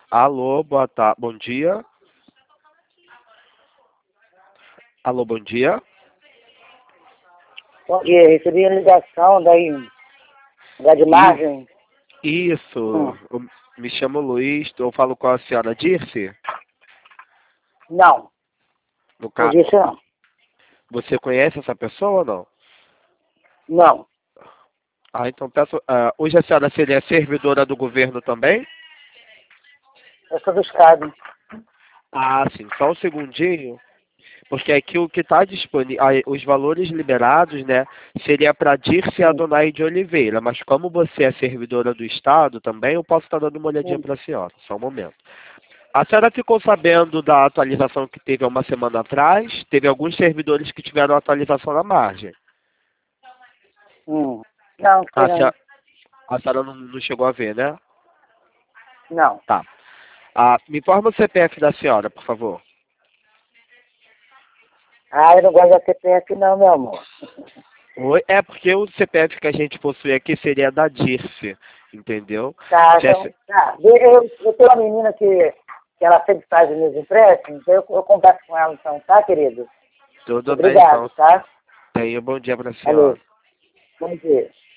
Alô, boa tarde. Bom dia. Alô, bom dia. Bom dia, recebi a ligação da de margem. Isso. Eu me chamo Luiz, eu falo com a senhora Dirce. Não, No não ca... disse não. Você conhece essa pessoa ou não? Não, Ah, então peço. Hoje a senhora seria servidora do governo também? eu sou do Estado. Ah, sim. Só um segundinho. Porque aqui o que está disponível, os valores liberados, né, seria para Dirce Sim, Adonai de Oliveira, mas como você é servidora do Estado também, eu posso estar dando uma olhadinha sim. para a senhora, só um momento. A senhora ficou sabendo da atualização que teve há uma semana atrás? Teve alguns servidores que tiveram atualização na margem. Não, A sei não. senhora, a senhora não chegou a ver, né? Não. Tá. Me informa o CPF da senhora, por favor. Ah, eu não gosto da CPF não, meu amor. Oi? É porque o CPF que a gente possui aqui seria da Dirce, entendeu? Tá, Se é então, tá. Eu tenho uma menina que ela sempre faz os meus empréstimos, então eu converso com ela então, tá, querido? tudo bem, Obrigado, então. tá? Tenha um bom dia para a senhora. Valeu. Bom dia.